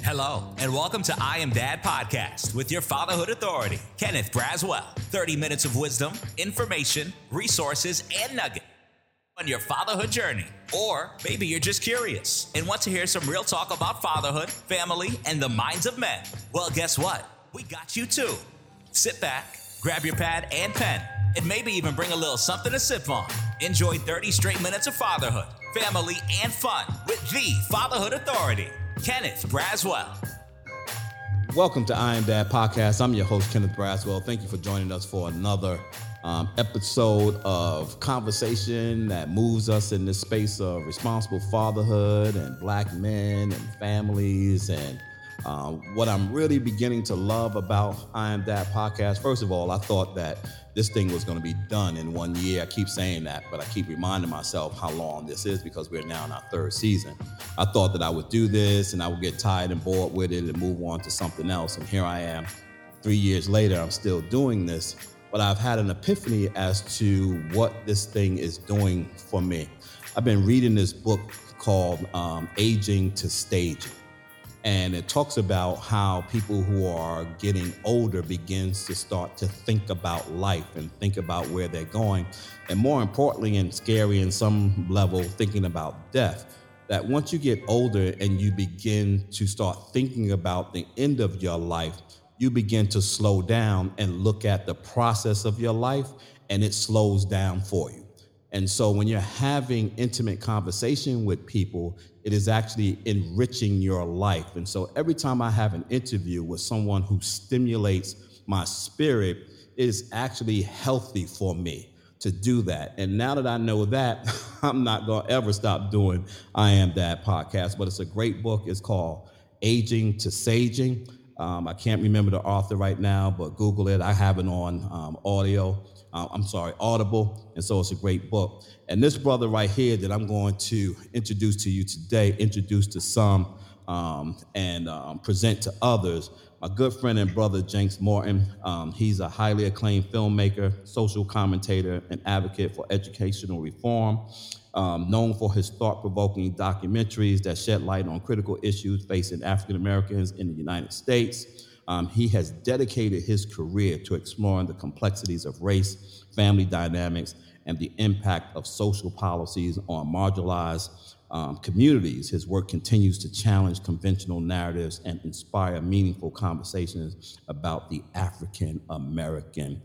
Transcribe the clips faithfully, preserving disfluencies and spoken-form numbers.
Hello, and welcome to I Am Dad Podcast with your fatherhood authority, Kenneth Braswell. thirty minutes of wisdom, information, resources, and nuggets on your fatherhood journey. Or maybe you're just curious and want to hear some real talk about fatherhood, family, and the minds of men. Well, guess what? We got you too. Sit back, grab your pad and pen, and maybe even bring a little something to sip on. Enjoy thirty straight minutes of fatherhood, family, and fun with the Fatherhood Authority, Kenneth Braswell. Welcome to I Am Dad Podcast. I'm your host, Kenneth Braswell. Thank you for joining us for another um, episode of conversation that moves us in this space of responsible fatherhood and Black men and families. And uh, what I'm really beginning to love about I Am Dad Podcast, first of all, I thought that this thing was going to be done in one year. I keep saying that, but I keep reminding myself how long this is because we're now in our third season. I thought that I would do this and I would get tired and bored with it and move on to something else. And here I am, three years later, I'm still doing this. But I've had an epiphany as to what this thing is doing for me. I've been reading this book called um, Aging to Staging. And it talks about how people who are getting older begins to start to think about life and think about where they're going. And more importantly, and scary in some level, thinking about death. That once you get older and you begin to start thinking about the end of your life, you begin to slow down and look at the process of your life, and it slows down for you. And so when you're having intimate conversation with people, it is actually enriching your life. And so every time I have an interview with someone who stimulates my spirit, it is actually healthy for me to do that. And now that I know that, I'm not going to ever stop doing I Am Dad Podcast. But it's a great book. It's called Aging to Saging. Um, I can't remember the author right now, but Google it. I have it on um, audio. Uh, I'm sorry, Audible. And so it's a great book. And this brother right here that I'm going to introduce to you today, introduce to some um, and um, present to others, my good friend and brother, Jenks Morton. Um, he's a highly acclaimed filmmaker, social commentator, and advocate for educational reform, um, known for his thought-provoking documentaries that shed light on critical issues facing African Americans in the United States. Um, he has dedicated his career to exploring the complexities of race, family dynamics, and the impact of social policies on marginalized um, communities. His work continues to challenge conventional narratives and inspire meaningful conversations about the African American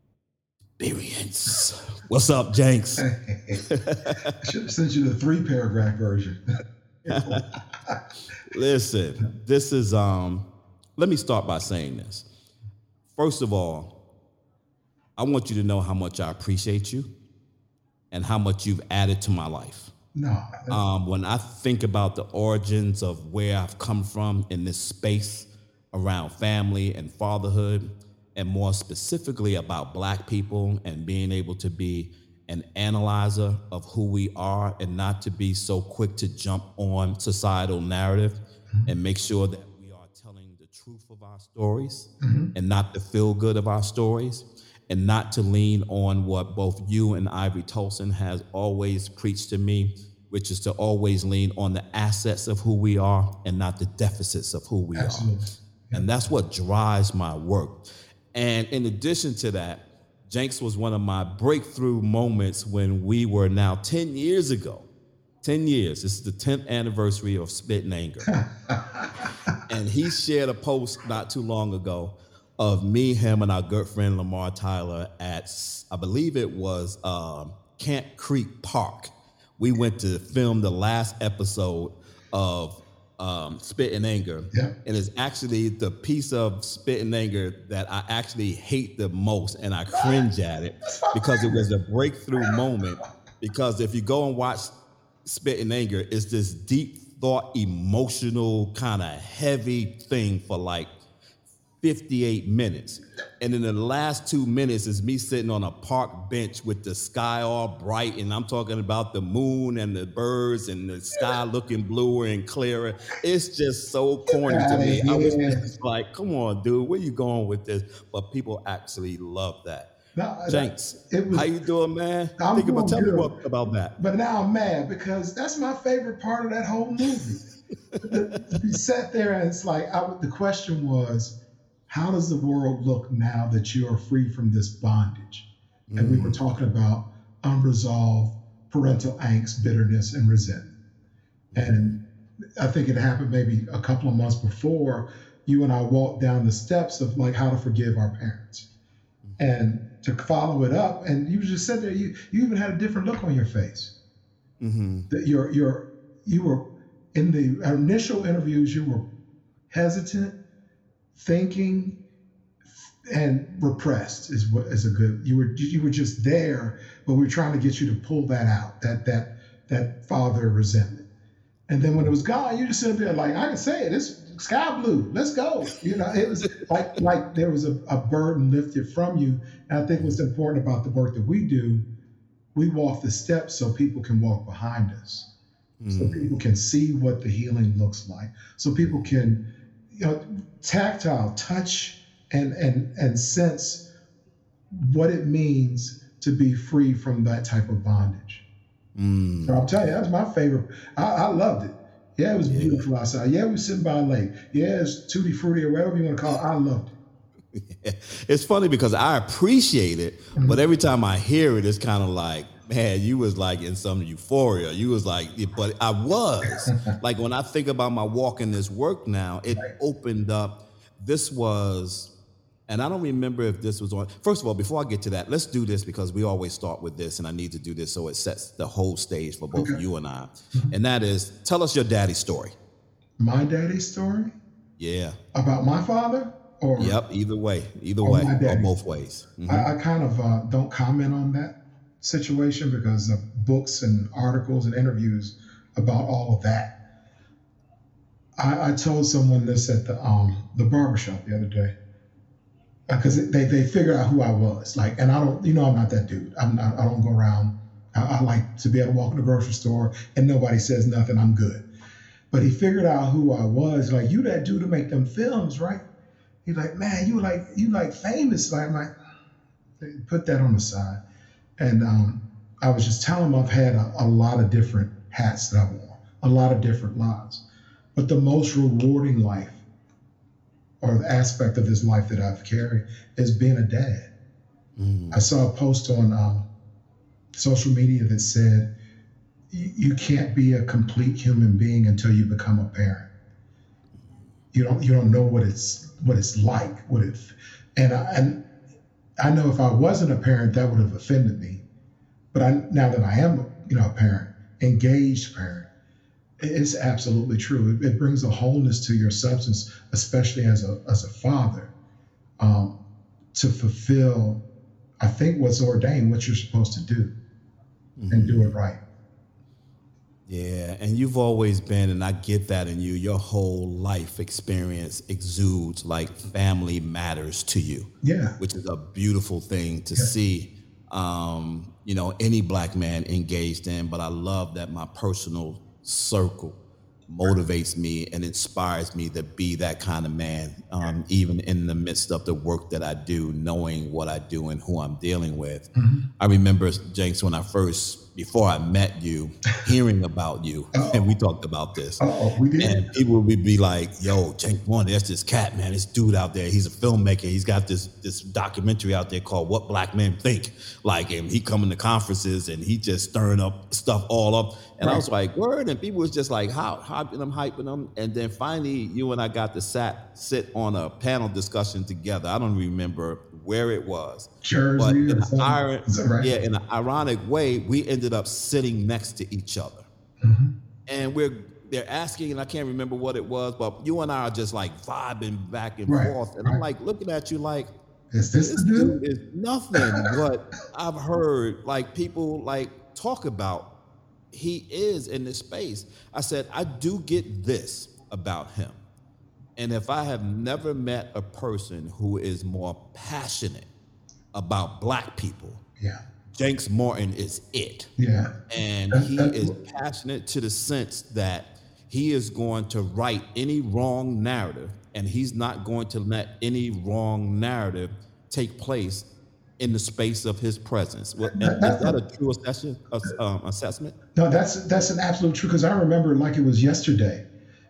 experience. What's up, Jenks? I should have sent you the three paragraph version. Listen, this is, um, let me start by saying this. First of all, I want you to know how much I appreciate you and how much you've added to my life. No. Um, when I think about the origins of where I've come from in this space around family and fatherhood, and more specifically about Black people and being able to be an analyzer of who we are and not to be so quick to jump on societal narrative mm-hmm. and make sure that we are telling the truth of our stories mm-hmm. and not the feel good of our stories, and not to lean on what both you and Ivy Tolson has always preached to me, which is to always lean on the assets of who we are and not the deficits of who we Absolutely. are. Yeah. And that's what drives my work. And in addition to that, Jenks was one of my breakthrough moments when we were now ten years ago, ten years, this is the tenth anniversary of Spit and Anger. And he shared a post not too long ago of me, him, and our good friend Lamar Tyler at, I believe it was um, Camp Creek Park. We went to film the last episode of um, Spit and Anger. Yeah. And it's actually the piece of Spit and Anger that I actually hate the most, and I cringe at it because it was a breakthrough moment. Because if you go and watch Spit and Anger, it's this deep thought, emotional, kind of heavy thing for like fifty-eight minutes. And in the last two minutes is me sitting on a park bench with the sky all bright, and I'm talking about the moon and the birds and the sky looking bluer and clearer. It's just so corny to me. I was just like, come on, dude, where you going with this? But people actually love that. No, Jenks, was, how you doing, man? I'm Think about, tell good. me what, about that. But now I'm mad because that's my favorite part of that whole movie. You sat there and it's like, I, the question was, how does the world look now that you are free from this bondage? And mm. we were talking about unresolved parental angst, bitterness, and resentment. And I think it happened maybe a couple of months before you and I walked down the steps of like how to forgive our parents. And to follow it up, and you just said there, you you even had a different look on your face. Mm-hmm. That you're you're you were in the initial interviews, you were hesitant, thinking, and repressed is what is a good. You were you were just there, but we were trying to get you to pull that out, that that that father resentment. And then when it was gone, you just sit there like, I can say it, it's sky blue, let's go. You know, it was like like there was a, a burden lifted from you. And I think what's important about the work that we do, we walk the steps so people can walk behind us. Mm. So people can see what the healing looks like. So people can, you know, tactile, touch and and and sense what it means to be free from that type of bondage. Mm. So I'm telling you, that was my favorite. I, I loved it. Yeah, it was yeah. beautiful outside. Yeah, we were sitting by a lake. Yeah, it's tutti frutti or whatever you want to call it. I loved it. Yeah. It's funny because I appreciate it, mm-hmm. but every time I hear it, it's kind of like, man, you was like in some euphoria. You was like, but I was. Like when I think about my walk in this work now, it right. opened up. This was, and I don't remember if this was on. First of all, before I get to that, let's do this because we always start with this, and I need to do this so it sets the whole stage for both okay. you and I. Mm-hmm. And that is, tell us your daddy's story. My daddy's story? Yeah. About my father? Or Yep, either way. Either way, or both ways. Mm-hmm. I, I kind of uh, don't comment on that situation because of books and articles and interviews about all of that. I, I told someone this at the um, the barbershop the other day. Because they, they figured out who I was, like, and I don't, you know, I'm not that dude. I'm not, I don't go around. I, I like to be able to walk in the grocery store and nobody says nothing. I'm good. But he figured out who I was. Like, you that dude to make them films, right? He's like, man, you like you like famous. Like, I'm like, put that on the side. And um, I was just telling him I've had a, a lot of different hats that I've worn, a lot of different lives, but the most rewarding life, or the aspect of this life that I've carried, is being a dad. Mm. I saw a post on um, social media that said, you can't be a complete human being until you become a parent. You don't you don't know what it's what it's like, what it, and I, and I know if I wasn't a parent, that would have offended me. But I, now that I am, you know, a parent, engaged parent, it's absolutely true. It, it brings a wholeness to your substance, especially as a as a father, um, to fulfill, I think, what's ordained, what you're supposed to do, mm-hmm. and do it right. Yeah, and you've always been, and I get that in you, your whole life experience exudes like family matters to you. Yeah. Which is a beautiful thing to yeah. see, um, you know, any Black man engaged in. But I love that my personal circle motivates me and inspires me to be that kind of man, um, even in the midst of the work that I do, knowing what I do and who I'm dealing with. Mm-hmm. I remember, Jenks, when I first, before I met you, hearing about you, Uh-oh. and we talked about this. Oh, we did. And people would be like, yo, Jenks One, there's this cat, man, this dude out there, he's a filmmaker. He's got this this documentary out there called What Black Men Think. Like, and he coming to conferences and he just stirring up stuff all up. And right. I was like, word, and people was just like, how, hyping them, hyping them. And then finally, you and I got to sat, sit on a panel discussion together. I don't remember where it was. Jersey but in or something. Iron, Is that right? Yeah, in an ironic way, we ended up sitting next to each other. Mm-hmm. And we're they're asking, and I can't remember what it was, but you and I are just like vibing back and right. forth. And right. I'm like looking at you like, is this, this the dude? dude is nothing but I've heard like people like talk about he is in this space. I said, I do get this about him. And if I have never met a person who is more passionate about Black people, yeah, Jenks Morton is it. Yeah. And that, he that, is passionate to the sense that he is going to right any wrong narrative, and he's not going to let any wrong narrative take place in the space of his presence. Well, that, is that a true assessment? Um, assessment? No, that's that's an absolute truth, because I remember like it was yesterday.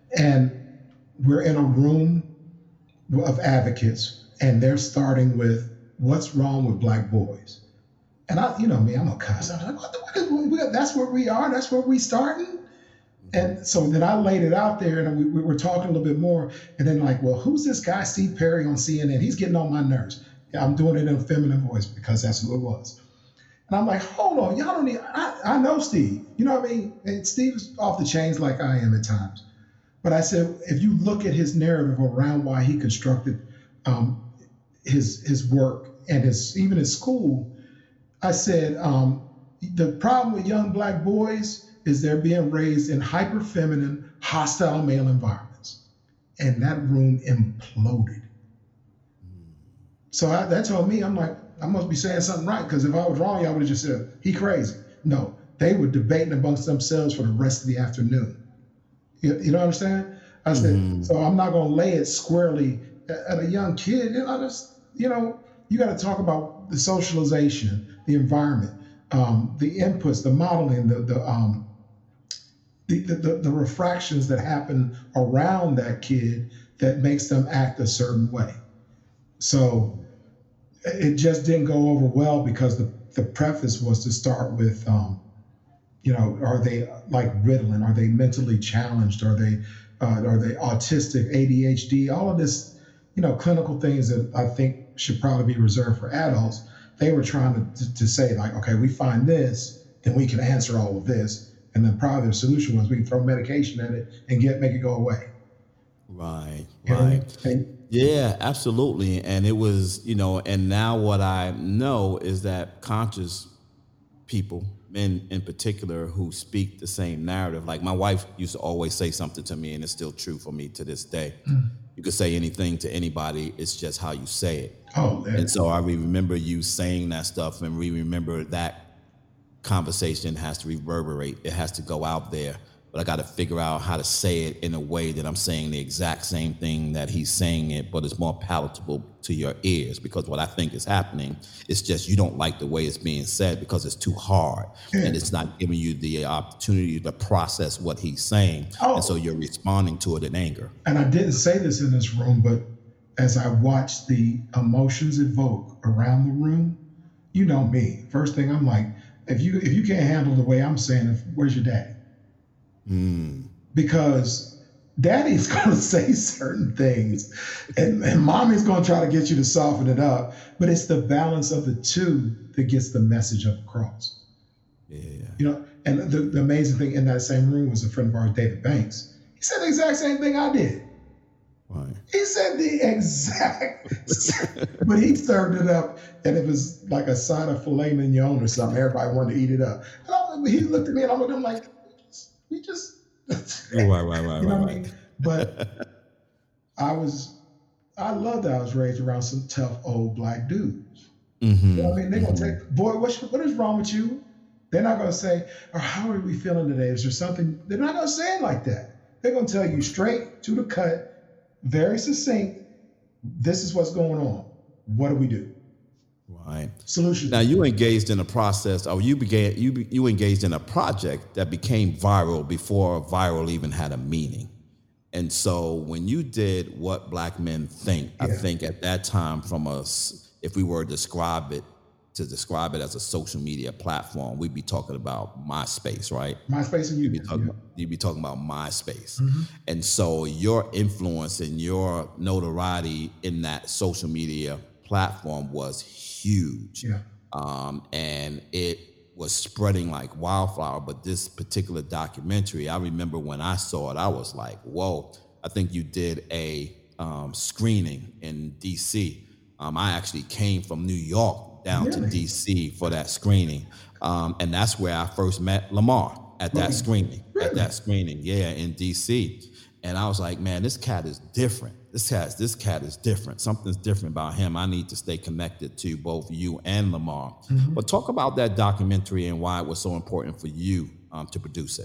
And we're in a room of advocates, and they're starting with what's wrong with black boys. And I, you know me, I'm a cuss. I'm like, what the, what is, we got, that's where we are. That's where we starting. And so then I laid it out there, and we, we were talking a little bit more. And then like, well, who's this guy, Steve Perry on C N N? He's getting on my nerves. Yeah, I'm doing it in a feminine voice because that's who it was. And I'm like, hold on, y'all don't need, I, I know Steve. You know what I mean? And Steve's off the chains like I am at times. But I said, if you look at his narrative around why he constructed um, his his work and his even his school, I said, um, the problem with young black boys is they're being raised in hyper feminine, hostile male environments. And that room imploded. So I, that told me, I'm like, I must be saying something right, because if I was wrong, y'all would have just said, he crazy. No, they were debating amongst themselves for the rest of the afternoon. You, you don't understand? I said, mm-hmm. So I'm not going to lay it squarely at, at a young kid. You know, just, you know, you got to talk about the socialization, the environment, um, the inputs, the modeling, the the, um, the the the the refractions that happen around that kid that makes them act a certain way. So it just didn't go over well because the, the preface was to start with, um, you know, are they like Ritalin? Are they mentally challenged? Are they uh, are they autistic, A D H D? All of this, you know, clinical things that I think should probably be reserved for adults. They were trying to, to, to say like, okay, we find this, then we can answer all of this. And then probably the solution was we can throw medication at it and get make it go away. Right, right. And, yeah, absolutely. And it was, you know, and now what I know is that conscious people, men in particular, who speak the same narrative. Like my wife used to always say something to me, and it's still true for me to this day. Mm. You could say anything to anybody. It's just how you say it. Oh, man. And so I remember you saying that stuff, and we remember that conversation has to reverberate. It has to go out there. But I got to figure out how to say it in a way that I'm saying the exact same thing that he's saying it, but it's more palatable to your ears. Because what I think is happening is just you don't like the way it's being said because it's too hard, yeah. And it's not giving you the opportunity to process what he's saying. Oh. And so you're responding to it in anger. And I didn't say this in this room, but as I watched the emotions evoke around the room, you know me. First thing I'm like, if you if you can't handle the way I'm saying it, where's your daddy? Mm. Because daddy's going to say certain things and, and mommy's going to try to get you to soften it up. But it's the balance of the two that gets the message up across. Yeah. You know, and the, the amazing thing in that same room was a friend of ours, David Banks. He said the exact same thing I did. Right. He said the exact, but he served it up, and it was like a side of filet mignon or something. Everybody wanted to eat it up. And I, he looked at me, and I looked at him like, we just, right, right, right, you know right, what I mean? But I was, I love that I was raised around some tough old black dudes. Mm-hmm. You know what I mean? They're mm-hmm. gonna take, boy, what's, what is wrong with you? They're not gonna say, or how are we feeling today? Is there something? They're not gonna say it like that. They're gonna tell you straight to the cut, very succinct. This is what's going on. What do we do? Right. Solutions. Now you engaged in a process, or you began you you engaged in a project that became viral before viral even had a meaning. And so when you did What Black Men Think, yeah. I think at that time, from us, if we were to describe it to describe it as a social media platform, we'd be talking about MySpace, right? MySpace and you. You'd be talking, yeah. you'd be talking about MySpace. Mm-hmm. And so your influence and your notoriety in that social media platform was huge. Yeah. Um, and it was spreading like wildfire. But this particular documentary, I remember when I saw it, I was like, whoa. I think you did a um, screening in D C. Um, I actually came from New York down really? to D C for that screening. Um, and that's where I first met Lamar at that really? screening, really? at that screening, yeah, in D C. And I was like, man, this cat is different. This cat, this cat is different. Something's different about him. I need to stay connected to both you and Lamar. Mm-hmm. But talk about that documentary and why it was so important for you um, to produce it.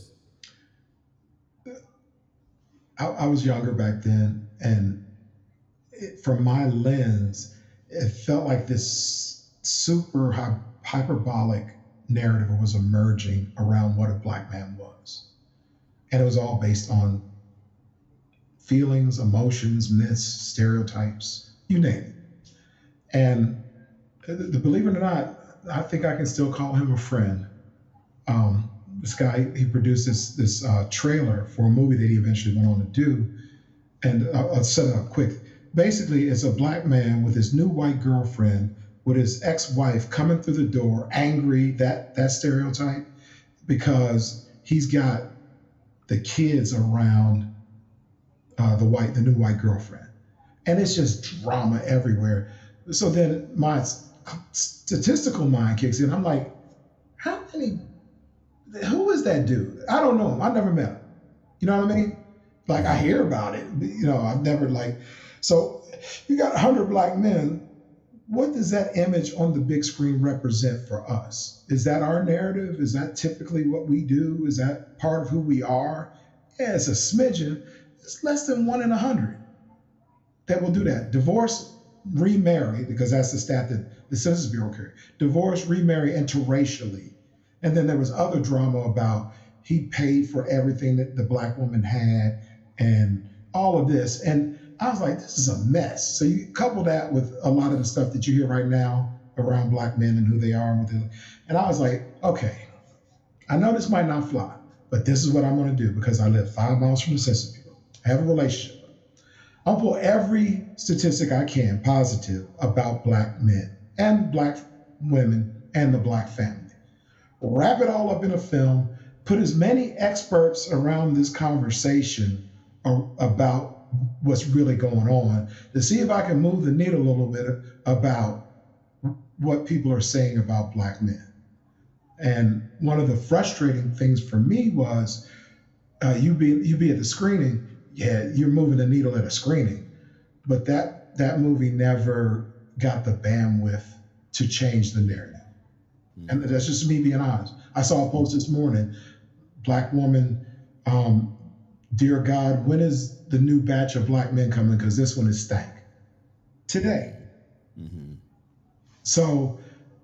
I, I was younger back then, and it, from my lens, it felt like this super hy- hyperbolic narrative was emerging around what a black man was. And it was all based on feelings, emotions, myths, stereotypes, you name it. And the, the, believe it or not, I think I can still call him a friend. Um, this guy, he produced this this uh, trailer for a movie that he eventually went on to do. And I'll, I'll set it up quick. Basically, it's a black man with his new white girlfriend, with his ex-wife coming through the door, angry, that that stereotype, because he's got the kids around uh, the white, the new white girlfriend. And it's just drama everywhere. So then my statistical mind kicks in. I'm like, how many, who is that dude? I don't know him. I never met him. You know what I mean? Like, I hear about it. You know, I've never like, so you got one hundred black men. What does that image on the big screen represent for us? Is that our narrative? Is that typically what we do? Is that part of who we are? Yeah, it's a smidgen. It's less than one in a hundred that will do that. Divorce, remarry, because that's the stat that the Census Bureau carried. Divorce, remarry interracially. And then there was other drama about he paid for everything that the black woman had and all of this. And I was like, this is a mess. So you couple that with a lot of the stuff that you hear right now around black men and who they are. And, what they, and I was like, okay, I know this might not fly, but this is what I'm going to do because I live five miles from the Census Bureau. I have a relationship. I'll pull every statistic I can positive about black men and black women and the black family. Wrap it all up in a film, put as many experts around this conversation about what's really going on to see if I can move the needle a little bit about what people are saying about black men. And one of the frustrating things for me was uh, you be you be at the screening, yeah, you're moving the needle at a screening, but that that movie never got the bandwidth to change the narrative. Mm-hmm. And that's just me being honest. I saw a post this morning, black woman, um, dear God, when is the new batch of black men coming? Because this one is stank. Today. Mm-hmm. So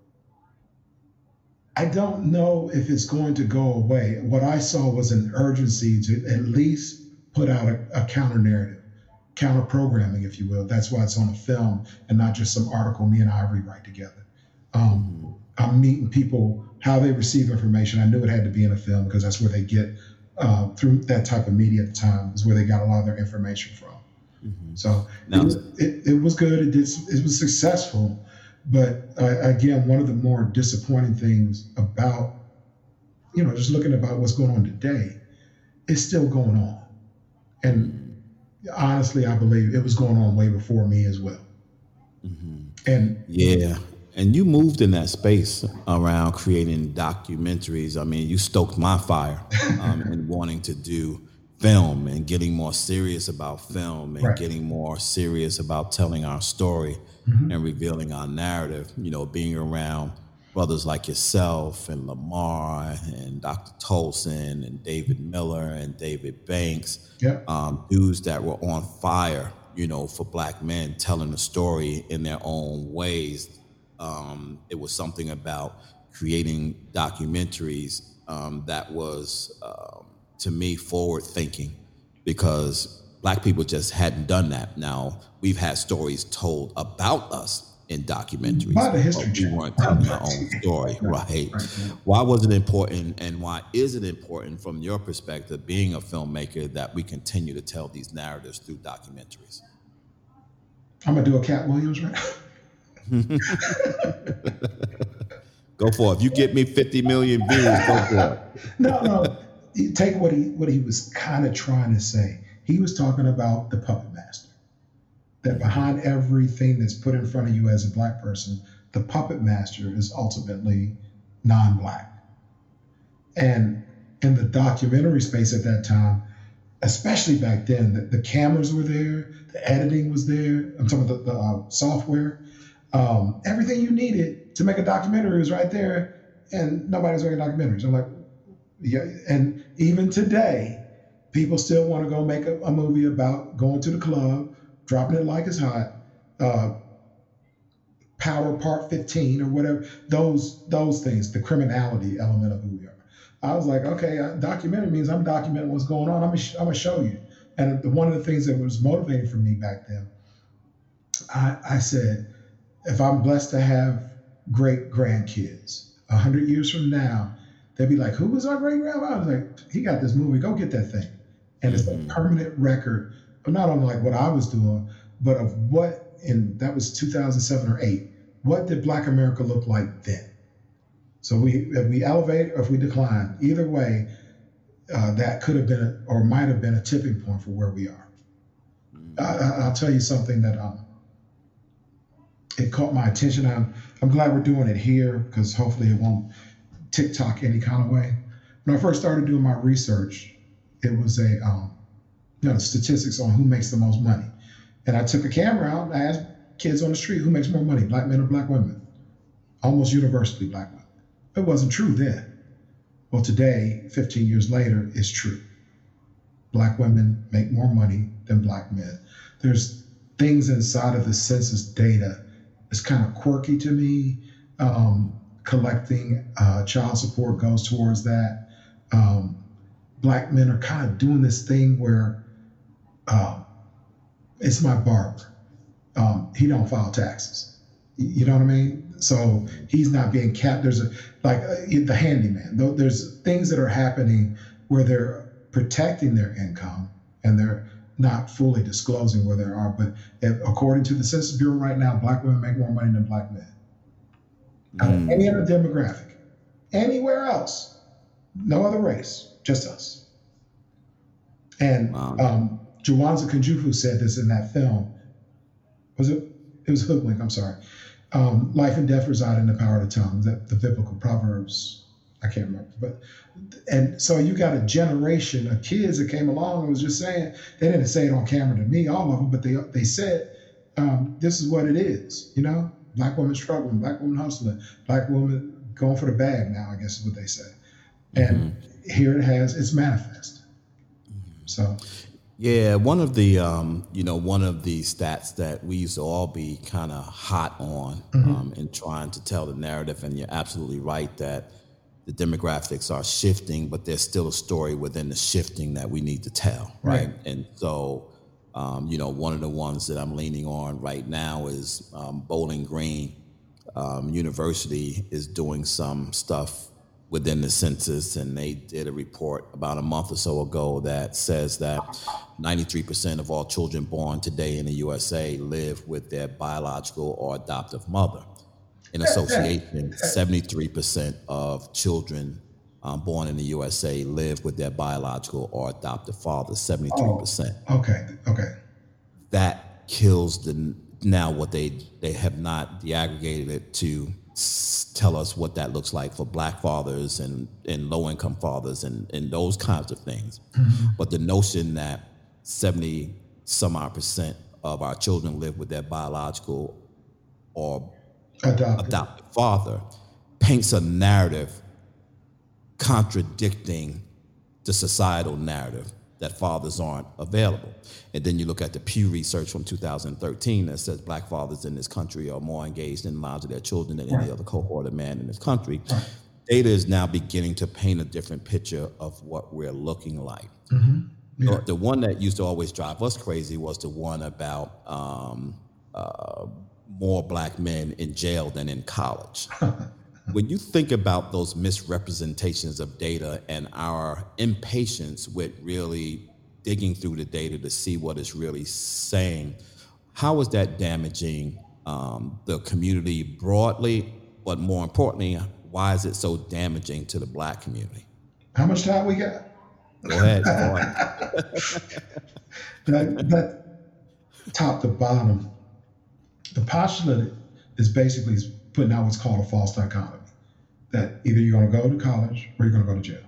I don't know if it's going to go away. What I saw was an urgency to at least put out a, a counter narrative, counter programming, if you will. That's why it's on a film and not just some article me and Ivory write together. Um, I'm meeting people, how they receive information. I knew it had to be in a film because that's where they get, uh, through that type of media at the time, is where they got a lot of their information from. Mm-hmm. So now, it, was, it, it was good. It did. It was successful. But uh, again, one of the more disappointing things about, you know, just looking about what's going on today, it's still going on. And honestly, I believe it was going on way before me as well. Mm-hmm. And yeah. And you moved in that space around creating documentaries. I mean, you stoked my fire um, in wanting to do film and getting more serious about film and right. getting more serious about telling our story mm-hmm. and revealing our narrative, you know, being around brothers like yourself and Lamar and Doctor Tolson and David Miller and David Banks, yep. um, dudes that were on fire, you know, for black men telling the story in their own ways. Um, it was something about creating documentaries um, that was, um, to me, forward thinking, because black people just hadn't done that. Now, we've had stories told about us in documentaries, by the history but we weren't telling our own story, right? right? right. Why was it important, and why is it important from your perspective, being a filmmaker, that we continue to tell these narratives through documentaries? I'm gonna do a Cat Williams right now. Go for it. If you get me fifty million views, go for it. No, no. Take what he what he was kind of trying to say. He was talking about the puppet master. That behind everything that's put in front of you as a black person, the puppet master is ultimately non-black. And in the documentary space at that time, especially back then, the, the cameras were there, the editing was there. I'm talking about the, the uh, software. Um, everything you needed to make a documentary was right there, and nobody was making documentaries. I'm like, yeah. And even today, people still want to go make a, a movie about going to the club, dropping it like it's hot, uh, Power Part fifteen or whatever. Those those things, the criminality element of who we are. I was like, okay, uh, documentary means I'm documenting what's going on. I'm gonna, sh- I'm gonna show you. And the, one of the things that was motivating for me back then, I, I said, if I'm blessed to have great grandkids, a hundred years from now, they'll be like, who was our great grandfather? I was like, he got this movie, go get that thing. And it's a permanent record of not only like what I was doing, but of what, and that was two thousand seven or eight, what did Black America look like then? So we, if we elevate or if we decline, either way, uh, that could have been, a, or might have been a tipping point for where we are. I, I'll tell you something that um, it caught my attention. I'm, I'm glad we're doing it here because hopefully it won't TikTok any kind of way. When I first started doing my research, it was a, um, you know, statistics on who makes the most money. And I took a camera out and I asked kids on the street, who makes more money, black men or black women? Almost universally black women. It wasn't true then. Well, today, fifteen years later, it's true. Black women make more money than black men. There's things inside of the census data that's kind of quirky to me. Um, collecting uh, child support goes towards that. Um, black men are kind of doing this thing where um, it's my barber. Um, he don't file taxes. You know what I mean? So he's not being capped. There's a, like uh, the handyman. There's things that are happening where they're protecting their income and they're not fully disclosing where they are. But if, according to the Census Bureau right now, black women make more money than black men. Mm. Out of any other demographic, anywhere else, no other race, just us. And wow. um, Jawanza Kunjufu said this in that film. Was it? It was Hoodwink, I'm sorry. Um, life and death reside in the power of the tongue, the, the biblical Proverbs, I can't remember. But and so you got a generation of kids that came along and was just saying, they didn't say it on camera to me, all of them, but they they said, um, this is what it is, you know? Black women struggling, black women hustling, black women going for the bag now, I guess is what they say. And mm-hmm. here it has, it's manifest. So. Yeah, one of the, um, you know, one of the stats that we used to all be kind of hot on mm-hmm. um, in trying to tell the narrative, and you're absolutely right that the demographics are shifting, but there's still a story within the shifting that we need to tell, right? right. And so, um, you know, one of the ones that I'm leaning on right now is um, Bowling Green um, University is doing some stuff within the census, and they did a report about a month or so ago that says that ninety-three percent of all children born today in the U S A live with their biological or adoptive mother. In association, seventy-three percent of children um, born in the U S A live with their biological or adoptive father, seventy-three percent. Oh, okay, okay. That kills the, now what they, they have not deaggregated it to tell us what that looks like for black fathers and, and low-income fathers and, and those kinds of things. Mm-hmm. But the notion that seventy some odd percent of our children live with their biological or adopted, adopted father paints a narrative contradicting the societal narrative that fathers aren't available. And then you look at the Pew research from two thousand thirteen that says black fathers in this country are more engaged in the lives of their children than right. any other cohort of man in this country. Right. Data is now beginning to paint a different picture of what we're looking like. Mm-hmm. Yeah. The, the one that used to always drive us crazy was the one about um, uh, more black men in jail than in college. When you think about those misrepresentations of data and our impatience with really digging through the data to see what it's really saying, how is that damaging um, the community broadly, but more importantly, why is it so damaging to the black community? How much time we got? Go ahead. Go that, that top to bottom, the postulate is basically putting out what's called a false dichotomy, that either you're going to go to college or you're going to go to jail.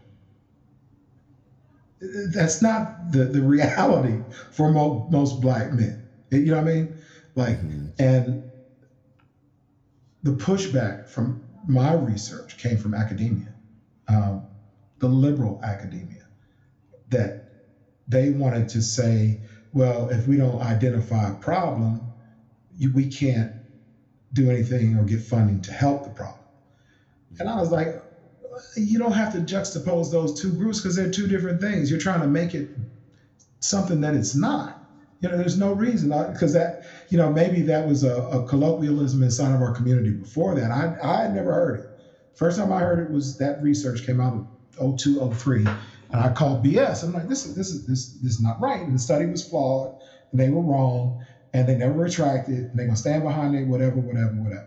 That's not the, the reality for mo- most black men. You know what I mean? Like, mm-hmm. and the pushback from my research came from academia, um, the liberal academia, that they wanted to say, well, if we don't identify a problem, you, we can't do anything or get funding to help the problem. And I was like, you don't have to juxtapose those two groups because they're two different things. You're trying to make it something that it's not. You know, there's no reason, because that, you know, maybe that was a, a colloquialism inside of our community before that. I I had never heard it. First time I heard it was that research came out in oh two, oh three, and I called B S. I'm like, this is this is this this is not right. And the study was flawed, and they were wrong, and they never retracted, and they're gonna stand behind it, whatever, whatever, whatever.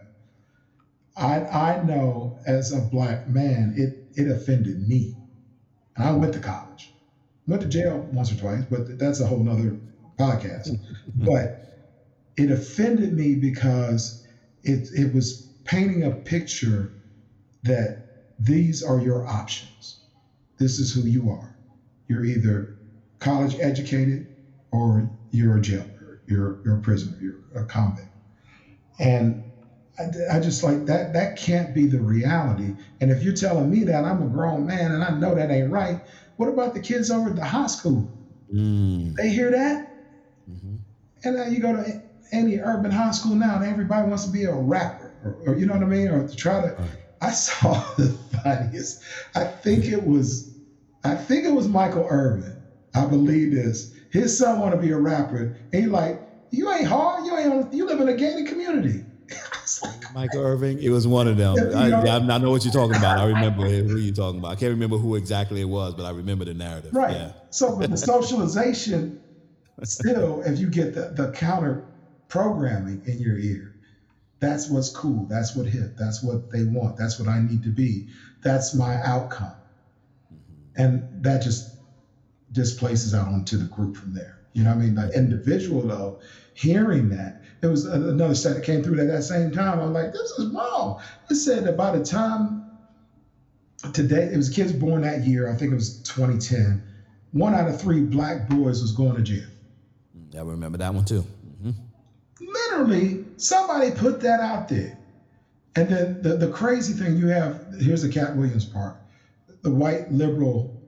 I I know as a black man, it it offended me. And I went to college. Went to jail once or twice, but that's a whole nother podcast. But it offended me because it it was painting a picture that these are your options. This is who you are. You're either college educated or you're a jailbird. You're you're a prisoner. You're a convict. And I, I just like that. That can't be the reality. And if you're telling me that, I'm a grown man and I know that ain't right. What about the kids over at the high school? Mm. They hear that? Mm-hmm. And then you go to any urban high school now, and everybody wants to be a rapper, or, or you know what I mean, or to try to. Right. I saw the funniest. I think it was, I think it was Michael Irvin. I believe this. His son want to be a rapper, and he like, you ain't hard. You ain't. On, you live in a gated community. Like, Michael Irving, it was one of them. I, I, I know what you're talking about. I remember who you're talking about. I can't remember who exactly it was, but I remember the narrative. Right. Yeah. So, but the socialization, still, if you get the, the counter programming in your ear, that's what's cool. That's what hip. That's what they want. That's what I need to be. That's my outcome. Mm-hmm. And that just displaces out onto the group from there. You know what I mean? The individual, though, hearing that, there was another stat that came through at that same time. I'm like, this is wrong. It said that by the time today, it was kids born that year, I think it was twenty ten, one out of three black boys was going to jail. I remember that one too. Mm-hmm. Literally, somebody put that out there. And then the, the crazy thing you have, here's the Cat Williams part. The white liberal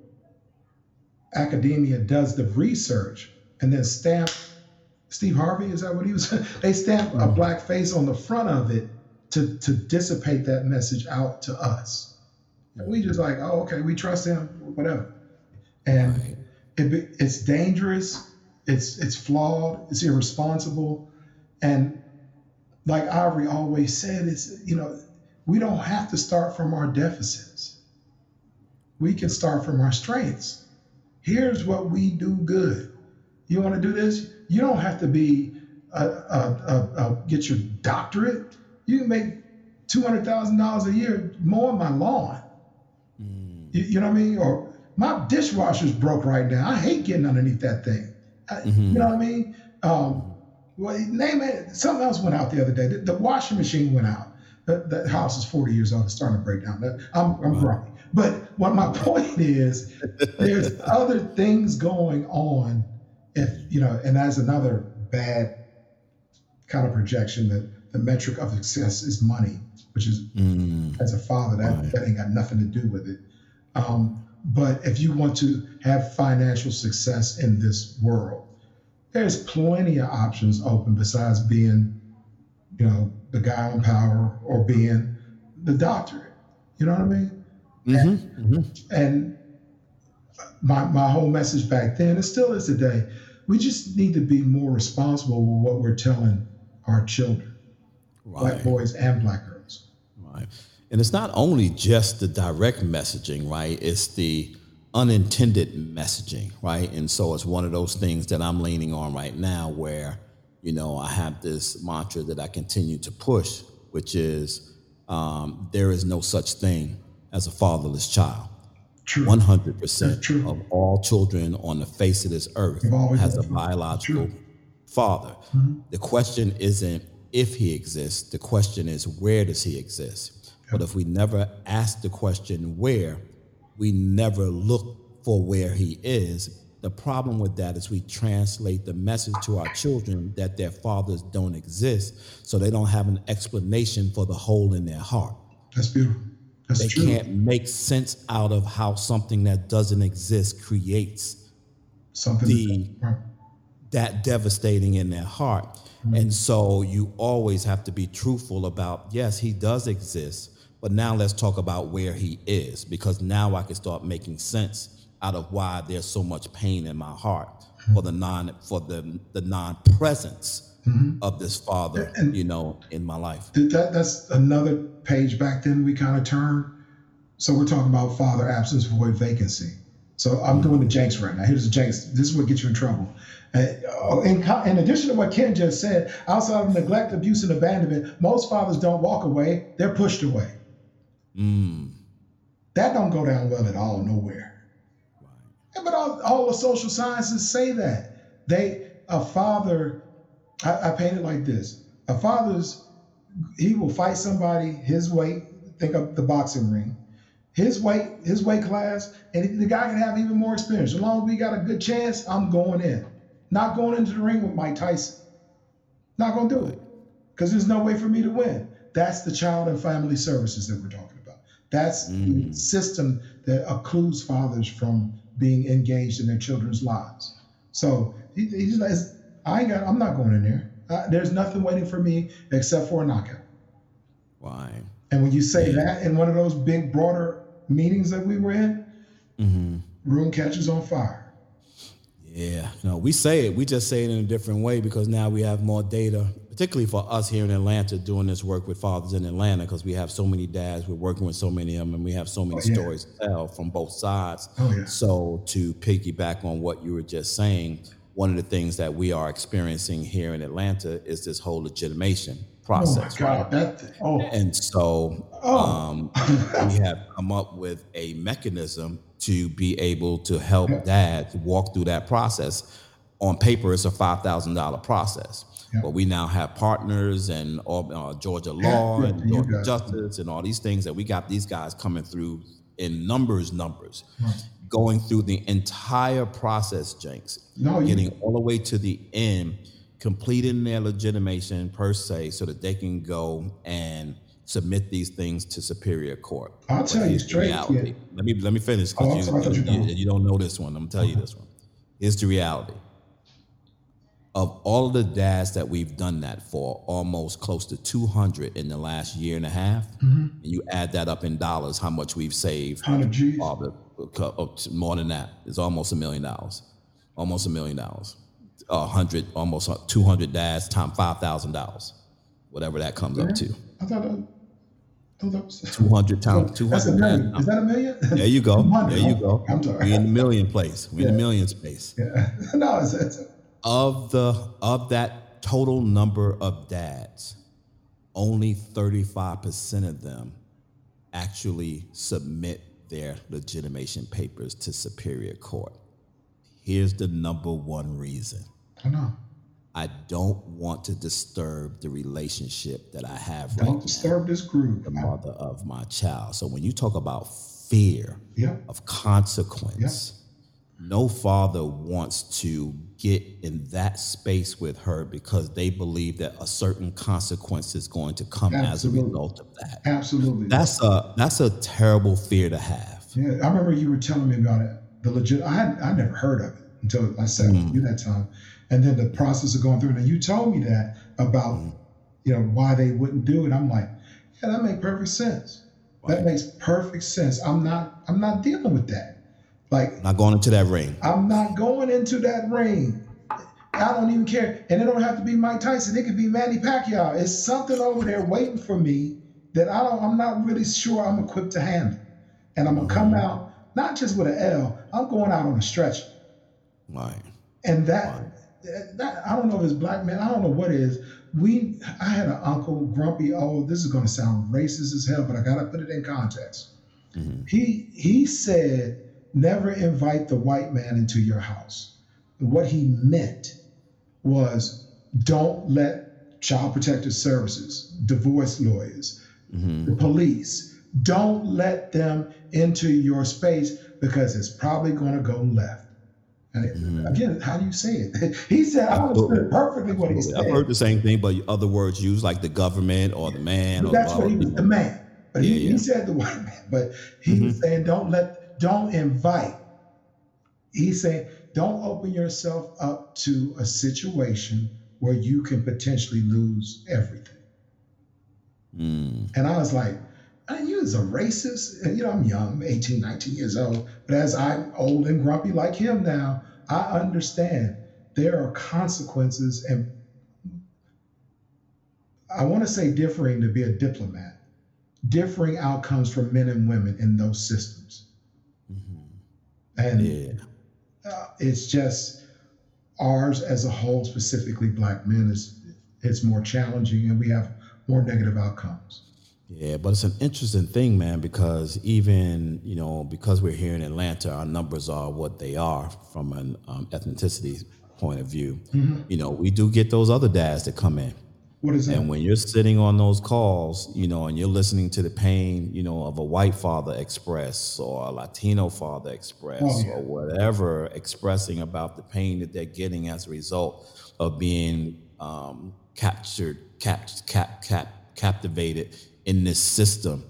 academia does the research and then stamp Steve Harvey, is that what he was? They stamped a black face on the front of it to, to dissipate that message out to us. And we just like, oh, okay, we trust him, whatever. And right. it, it's dangerous, it's it's flawed, it's irresponsible. And like Ivory always said, it's, you know, we don't have to start from our deficits. We can start from our strengths. Here's what we do good. You want to do this? You don't have to be a, a, a, a get your doctorate. You can make two hundred thousand dollars a year mowing my lawn. Mm. You, you know what I mean? Or my dishwasher's broke right now. I hate getting underneath that thing. I, mm-hmm. You know what I mean? Um, well, name it. Something else went out the other day. The, the washing machine went out. The, the house is forty years old. It's starting to break down. I'm, I'm wow. grumpy. But what my point is, there's other things going on. If, you know, and that's another bad kind of projection, that the metric of success is money, which is, mm. as a father, that, right. that ain't got nothing to do with it. Um, but if you want to have financial success in this world, there's plenty of options open besides being, you know, the guy on power or being the doctorate. You know what I mean? Mm-hmm. And, mm-hmm. and my my whole message back then, and still is today, we just need to be more responsible with what we're telling our children, right. Black boys and black girls. Right. And it's not only just the direct messaging, right? It's the unintended messaging, right? And so it's one of those things that I'm leaning on right now where, you know, I have this mantra that I continue to push, which is um, there is no such thing as a fatherless child. True. one hundred percent of all children on the face of this earth has a biological True. father. Mm-hmm. The question isn't if he exists. The question is, where does he exist? Yep. But if we never ask the question where, we never look for where he is. The problem with that is we translate the message to our children that their fathers don't exist, so they don't have an explanation for the hole in their heart. That's beautiful. That's they true. Can't make sense out of how something that doesn't exist creates something the, right. that devastating in their heart. Mm-hmm. And so you always have to be truthful about, yes, he does exist, but now let's talk about where he is, because now I can start making sense out of why there's so much pain in my heart. for the non for the the non-presence Mhm. of this father, And you know, in my life. th- that that's another page back then we kind of turned. So we're talking about father absence, void, vacancy. So I'm doing the Jenks right now. Here's the Jenks. This is what gets you in trouble. Uh, in, co- in addition to what Ken just said, outside of neglect, abuse, and abandonment, most fathers don't walk away; they're pushed away. Mm. That don't go down well at all, nowhere. Right. But all, all the social sciences say that they a father. I, I paint it like this: a father's he will fight somebody his weight. Think of the boxing ring. His weight, his weight class, and the guy can have even more experience. As long as we got a good chance, I'm going in. Not going into the ring with Mike Tyson. Not going to do it because there's no way for me to win. That's the child and family services that we're talking about. That's Mm. the system that occludes fathers from being engaged in their children's lives. So he, he's like, I ain't got. I'm not going in there. Uh, there's nothing waiting for me except for a knockout. Why? And when you say Yeah. that in one of those big, broader meetings that we were in, Mm-hmm. room catches on fire. Yeah, no, we say it. We just say it in a different way because now we have more data, particularly for us here in Atlanta doing this work with fathers in Atlanta because we have so many dads. We're working with so many of them, and we have so many Oh, yeah. stories to tell from both sides. Oh, yeah. So to piggyback on what you were just saying, one of the things that we are experiencing here in Atlanta is this whole legitimation Oh, my process, right? God. That, oh, And so Oh. um, we have come up with a mechanism to be able to help dads walk through that process. On paper, it's a five thousand dollars process. Yeah. But we now have partners and all, uh, Georgia law Yeah, and you Georgia got it. justice and all these things that we got these guys coming through in numbers, numbers, Right. going through the entire process, Jenks, No, you- getting all the way to the end, completing their legitimation per se, so that they can go and submit these things to Superior Court. I'll But tell you here's the straight, reality. yeah. Let me let me finish Oh, I'm because sorry, I thought you, you were you, done. you don't know this one. I'm gonna tell you this one. Here's the reality. Of all of the dads that we've done that for, almost close to two hundred in the last year and a half, Mm-hmm. and you add that up in dollars, how much we've saved, one hundred G's. all the, uh, more than that. It's almost a million dollars. Almost a million dollars. A hundred, almost two hundred dads times five thousand dollars, whatever that comes up to. I thought that, I thought that was Two hundred times two That's a hundred. million. Is that a million? There you go. two hundred. There you go. I'm sorry. We in the million place. We in the million space. Yeah. No, it's, it's Of the of that total number of dads, only thirty-five percent of them actually submit their legitimation papers to Superior Court. Here's the number one reason. I know. I don't want to disturb the relationship that I have right Don't now, disturb this groove. the mother of my child. So when you talk about fear Yeah. of consequence, no father wants to get in that space with her because they believe that a certain consequence is going to come as a Absolutely. result of that. Absolutely. That's a that's a terrible fear to have. Yeah, I remember you were telling me about it. The legit, I had I never heard of it until I sat with you that time, and then the process of going through it. And you told me that about you know why they wouldn't do it. I'm like, yeah, that makes perfect sense. That Right. makes perfect sense. I'm not I'm not dealing with that. Like Not going into that ring. I'm not going into that ring. I don't even care. And it don't have to be Mike Tyson. It could be Manny Pacquiao. It's something over there waiting for me that I don't. I'm not really sure I'm equipped to handle. And I'm gonna come out not just with an L. I'm going out on a stretcher. Right. And that, that I don't know if it's black man. I don't know what it is. We. I had an uncle, grumpy. Oh, this is gonna sound racist as hell, but I gotta put it in context. Mm-hmm. He he said, never invite the white man into your house. And what he meant was don't let child protective services, divorce lawyers, Mm-hmm. the police, don't let them into your space because it's probably going to go left. And it, Mm-hmm. again, how do you say it? He said, I understood perfectly what he Absolutely. said. I've heard the same thing, but other words used like the government or the man. But Or that's blah, what he blah, was, blah. the man. But he, Yeah, yeah. he said the white man. But he was saying, don't let, don't invite. He's saying, don't open yourself up to a situation where you can potentially lose everything. Mm. And I was like, I you was a racist. And, you know, I'm young, eighteen, nineteen years old. But as I'm old and grumpy like him now, I understand there are consequences, and I want to say differing to be a diplomat, differing outcomes for men and women in those systems. Mm-hmm. And yeah. uh, it's just ours as a whole, specifically Black men, is it's more challenging, and we have more negative outcomes. Yeah, but it's an interesting thing, man, because even, you know, because we're here in Atlanta, our numbers are what they are from an um, ethnicity point of view. Mm-hmm. You know, we do get those other dads that come in. What is that? And when you're sitting on those calls, you know, and you're listening to the pain, you know, of a white father express or a Latino father express oh, yeah. or whatever, expressing about the pain that they're getting as a result of being um, captured, cap, cap, cap, captivated in this system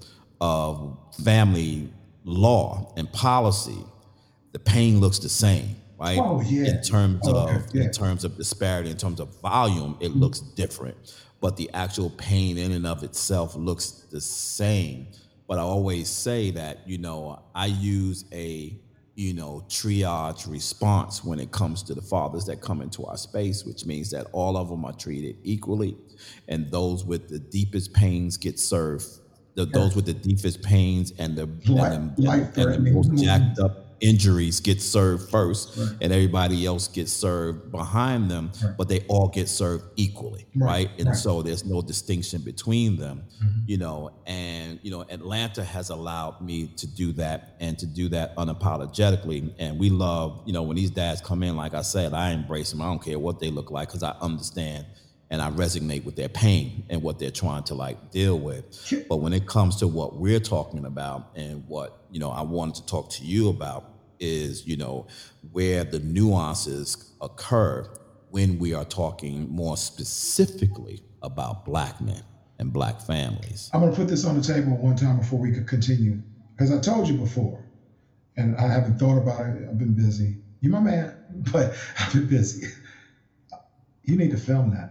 of family law and policy, the pain looks the same, right? Oh, yeah. In terms oh, of okay. yeah. in terms of disparity, in terms of volume, it mm-hmm. looks different. But the actual pain in and of itself looks the same. But I always say that, you know, I use a, you know, triage response when it comes to the fathers that come into our space, which means that all of them are treated equally. And those with the deepest pains get served. The, those with the deepest pains and the, life, and the, life and the most jacked up injuries get served first, right. and everybody else gets served behind them, right. but they all get served equally, right? right? And right. so there's no distinction between them, mm-hmm. you know, and, you know, Atlanta has allowed me to do that and to do that unapologetically. And we love, you know, when these dads come in, like I said, I embrace them. I don't care what they look like, because I understand and I resonate with their pain and what they're trying to like deal with. But when it comes to what we're talking about and what, you know, I wanted to talk to you about is, you know, where the nuances occur when we are talking more specifically about Black men and Black families. I'm gonna put this on the table one time before we could continue, because I told you before, and I haven't thought about it, I've been busy. You're my man, but I've been busy. You need to film that.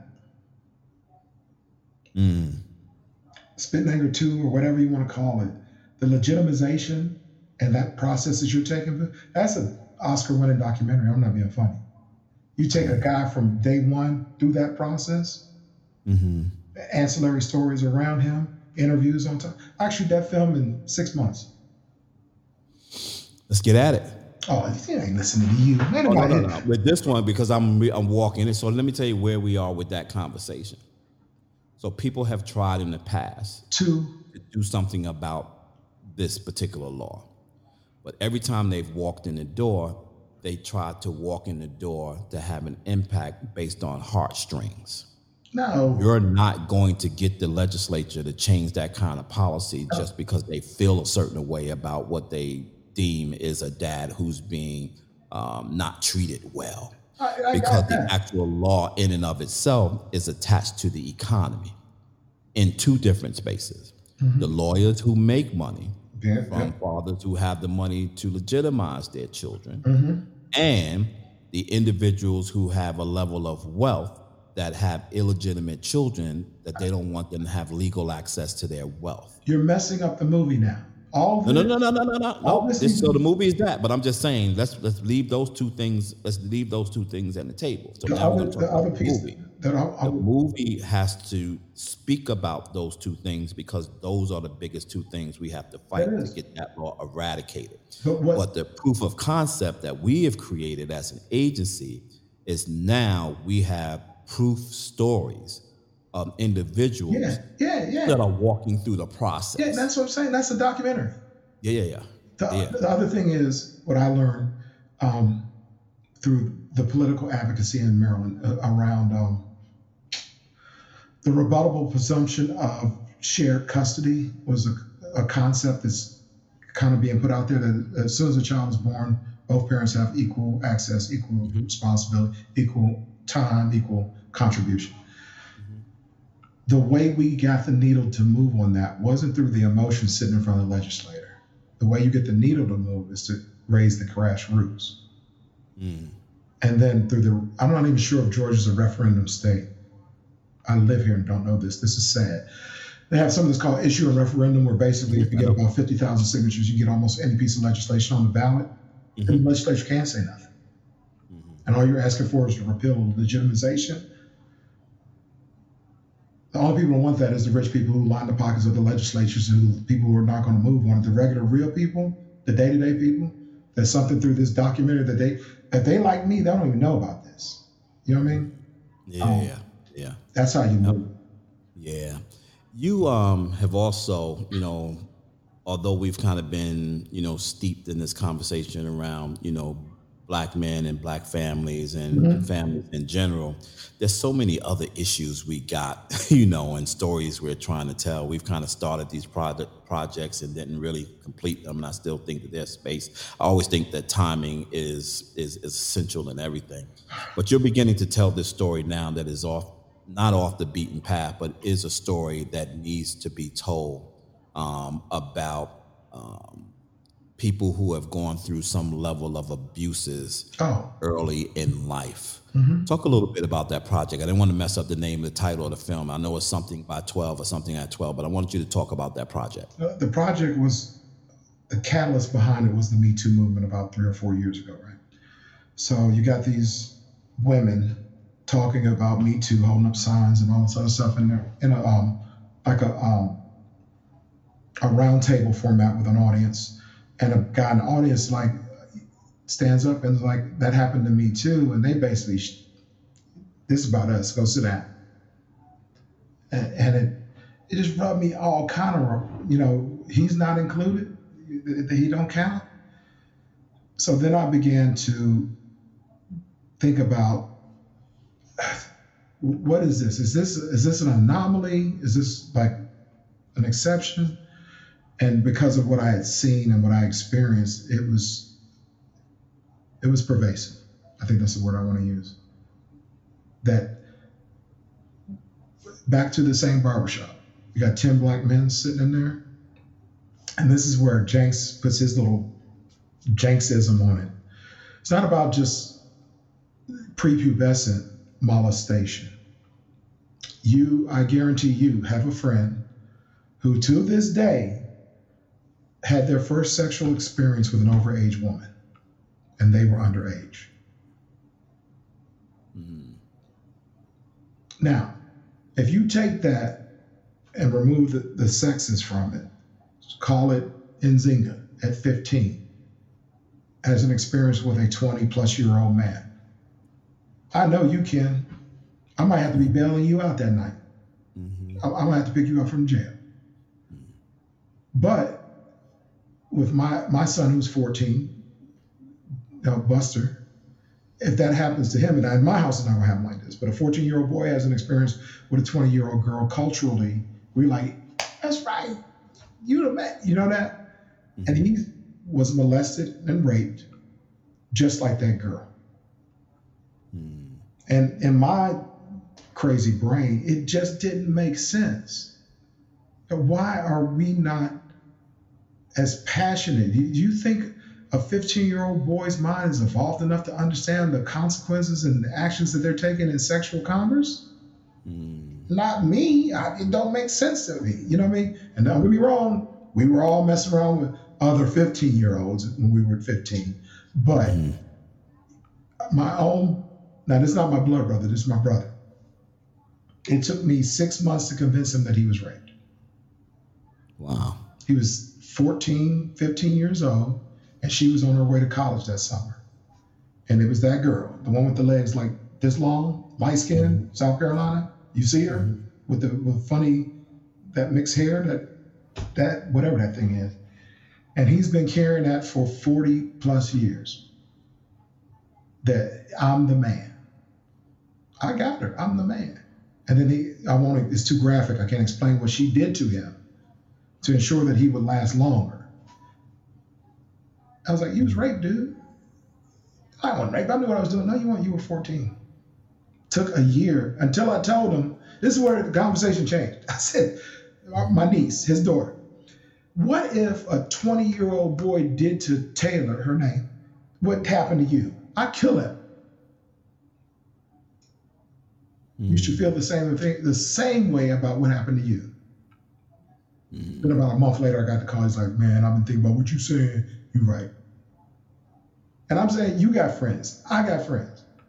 Mm. Spit Anger two, or whatever you want to call it, the legitimization and that process that you're taking, that's an Oscar-winning documentary. I'm not being funny. You take a guy from day one through that process, mm-hmm. ancillary stories around him, interviews on time. I shoot that film in six months. Let's get at it. Oh, he ain't listening to you. Oh, no, no, no. With this one, because I'm I'm walking it. So let me tell you where we are with that conversation. So people have tried in the past to, to do something about this particular law. But every time they've walked in the door, they tried to walk in the door to have an impact based on heartstrings. No. You're not going to get the legislature to change that kind of policy no. just because they feel a certain way about what they deem is a dad who's being um, not treated well. I, I because the actual law in and of itself is attached to the economy in two different spaces. Mm-hmm. The lawyers who make money yeah, from yeah. fathers who have the money to legitimize their children, mm-hmm. and the individuals who have a level of wealth that have illegitimate children that they don't want them to have legal access to their wealth. You're messing up the movie now. All no, no, no, no, no, no, no, no. This, so the movie is that, but I'm just saying let's let's leave those two things. Let's leave those two things on the table. So the now other, we're the other piece movie. that I, I, the movie has to speak about those two things because those are the biggest two things we have to fight to get that law eradicated. But, what, but the proof of concept that we have created as an agency is now we have proof stories of individuals yeah, yeah, yeah. that are walking through the process. Yeah, that's what I'm saying. That's a documentary. Yeah, yeah, yeah. The, yeah. the other thing is what I learned um, through the political advocacy in Maryland uh, around um, the rebuttable presumption of shared custody was a, a concept that's kind of being put out there that as soon as a child is born, both parents have equal access, equal mm-hmm. responsibility, equal time, equal contribution. Mm-hmm. The way we got the needle to move on that wasn't through the emotion sitting in front of the legislator. The way you get the needle to move is to raise the grassroots. Mm. And then through the, I'm not even sure if Georgia's a referendum state. I live here and don't know this. This is sad. They have something that's called issue a referendum, where basically if you get about fifty thousand signatures, you get almost any piece of legislation on the ballot. Mm-hmm. And the legislature can't say nothing. and all you're asking for is to repeal legitimization, the only people who want that is the rich people who line the pockets of the legislatures, who people who are not going to move on it. The regular, real people, the day-to-day people, there's something through this documentary that they, if they like me, they don't even know about this. You know what I mean? Yeah, um, yeah, yeah. That's how you move. Yeah. You um have also, you know, although we've kind of been, you know, steeped in this conversation around, you know, black men and black families and, Mm-hmm. and families in general, there's so many other issues we got, you know, and stories we're trying to tell. We've kind of started these project projects and didn't really complete them. And I still think that there's space. I always think that timing is, is, is essential in everything. But you're beginning to tell this story now that is off, not off the beaten path, but is a story that needs to be told um, about um, people who have gone through some level of abuses Oh, early in life. mm-hmm. Talk a little bit about that project. I didn't want to mess up the name, the title of the film. I know it's something by twelve or something at twelve, but I wanted you to talk about that project. The, the project was, the catalyst behind it was the Me Too movement about three or four years ago, right? So you got these women talking about Me Too, holding up signs and all this other stuff in there, in a um like a um a round table format with an audience, and a guy in the audience like stands up and is like, that happened to me too, and they basically, this is about us, go sit down. And, and it it just rubbed me all kind of, you know, he's not included, he don't count. So then I began to think about, what is this? Is this is this an anomaly? Is this like an exception? And because of what I had seen and what I experienced, it was it was pervasive. I think that's the word I want to use. That back to the same barbershop, you got ten black men sitting in there, and this is where Jenks puts his little Jenksism on it. It's not about just prepubescent molestation. You, I guarantee you, have a friend who to this day had their first sexual experience with an overage woman, and they were underage. Mm-hmm. Now, if you take that and remove the, the sexes from it, call it Nzinga at fifteen, as an experience with a twenty plus year old man. I know you can. I might have to be bailing you out that night. Mm-hmm. I, I might have to pick you up from jail. But with my, my son who's fourteen, you know, Buster, if that happens to him, and in my house is not gonna happen like this, but a fourteen year old boy has an experience with a twenty year old girl, culturally, we're like, that's right, you the man, you know that? Mm-hmm. And he was molested and raped just like that girl. Mm. And in my crazy brain, it just didn't make sense. Why are we not as passionate? Do you think a fifteen year old boy's mind is evolved enough to understand the consequences and the actions that they're taking in sexual commerce? Mm. Not me. I, it don't make sense to me. You know what I mean? And don't get me wrong, we were all messing around with other fifteen year olds when we were fifteen. But mm. my own, now this is not my blood brother, this is my brother. It took me six months to convince him that he was raped. Wow. He was fourteen, fifteen years old, and she was on her way to college that summer. And it was that girl, the one with the legs like this long, light skin, mm-hmm. South Carolina. You see her mm-hmm. with the with funny, that mixed hair, that that whatever that thing is. And he's been carrying that for forty plus years. That I'm the man. I got her, I'm the man. And then he, I won't, it's too graphic, I can't explain what she did to him to ensure that he would last longer. I was like, you was raped, dude. I wasn't raped, I knew what I was doing. No, you weren't, you were fourteen. Took a year until I told him, this is where the conversation changed. I said, my niece, his daughter, what if a twenty year old boy did to Taylor, her name, what happened to you? I'd kill him. Mm. You should feel the same thing, the same way about what happened to you. Mm. Then about a month later, I got the call. He's like, man, I've been thinking about what you're saying. You're right. And I'm saying, you got friends. I got friends.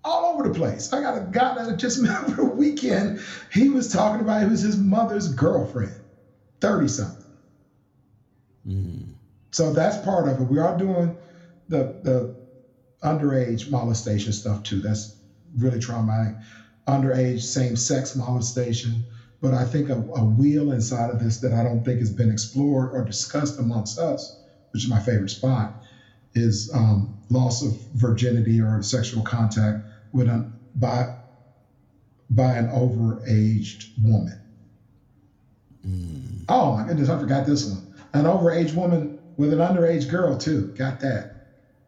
all over the place. I got a guy that I just met over the weekend. He was talking about it was his mother's girlfriend, thirty something. Mm. So that's part of it. We are doing the the underage molestation stuff too. That's really traumatic. Underage same-sex molestation. But I think a, a wheel inside of this that I don't think has been explored or discussed amongst us, which is my favorite spot, is um, loss of virginity or sexual contact with a, by by an overaged woman. Mm. Oh my goodness, I forgot this one. An overaged woman with an underage girl too. Got that.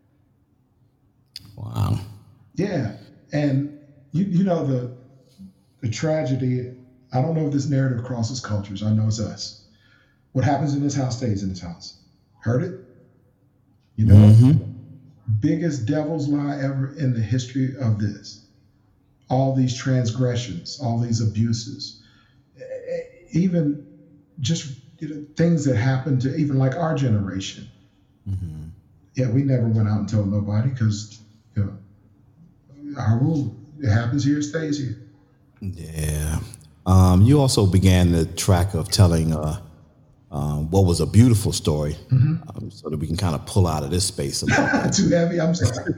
Wow. Yeah, and you you know the the tragedy. I don't know if this narrative crosses cultures. I know it's us. What happens in this house stays in this house. Heard it? You know, mm-hmm. Biggest devil's lie ever in the history of this. All these transgressions, all these abuses, even just you know, things that happened to even like our generation. Mm-hmm. Yeah, we never went out and told nobody because you know, our rule, it happens here, it stays here. Yeah. Um, you also began the track of telling uh, um, what was a beautiful story, mm-hmm. um, so that we can kind of pull out of this space a little bit. Too heavy, I'm sorry.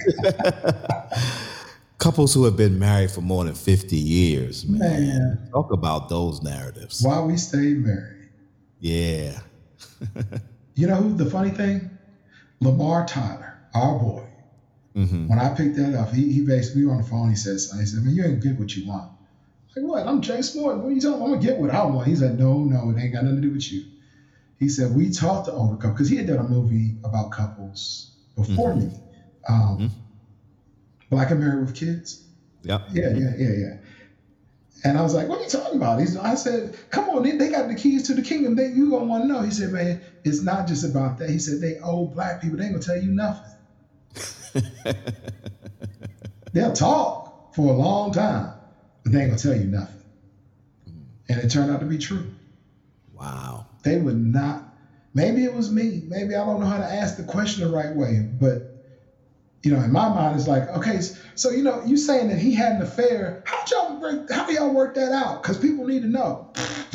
Couples who have been married for more than fifty years, man. man. Talk about those narratives. Why we stayed married. Yeah. You know who, the funny thing? Lamar Tyler, our boy. Mm-hmm. When I picked that up, he, he basically, we were on the phone, he said, he said, man, you ain't get what you want. Like, what? I'm James Morton. What are you talking about? I'm going to get what I want. He said, no, no, it ain't got nothing to do with you. He said, we talked to older couples, because he had done a movie about couples before mm-hmm. me. Um, mm-hmm. Black and Married with Kids. Yep. Yeah, yeah, yeah, yeah. And I was like, what are you talking about? He's, I said, come on, they, they got the keys to the kingdom. They, you going to want to know. He said, man, it's not just about that. He said, they owe black people. They ain't going to tell you nothing. They'll talk for a long time, but they ain't gonna tell you nothing. And it turned out to be true. Wow. They would not, maybe it was me. Maybe I don't know how to ask the question the right way, but you know, in my mind, it's like, okay, so you know, you saying that he had an affair, how'd y'all break, how do y'all work that out? Because people need to know.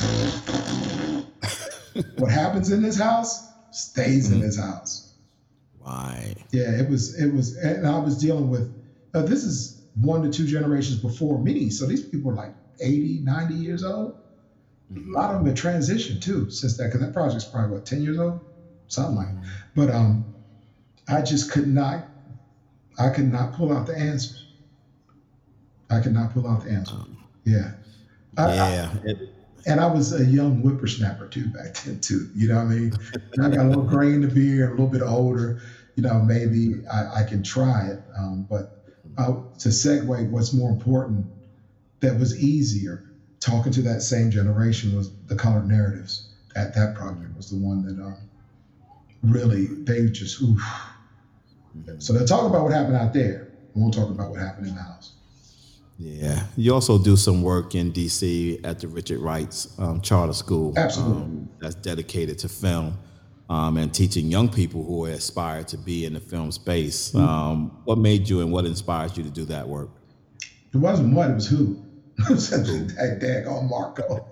What happens in this house stays mm-hmm. in this house. Right. Yeah, it was, it was, and I was dealing with, uh, this is one to two generations before me. So these people are like eighty, ninety years old. Mm-hmm. A lot of them have transitioned too since that, because that project's probably, what, ten years old? Something like that. But um, I just could not, I could not pull out the answers. I could not pull out the answers. Um, yeah. I, yeah. I, it, and I was a young whippersnapper too back then too. You know what I mean? And I got a little gray in the beard, a little bit older. You know, maybe I, I can try it. Um, but uh, to segue, what's more important, that was easier, talking to that same generation, was the colored narratives. That that project was the one that um, really, they just, oof. So they'll talk about what happened out there. We won't talk about what happened in the house. Yeah. You also do some work in D C at the Richard Wright's um, charter school. Absolutely. Um, that's dedicated to film. Um, and teaching young people who aspire to be in the film space. Mm-hmm. Um, what made you and what inspires you to do that work? It wasn't what, it was who. It was that daggone Marco.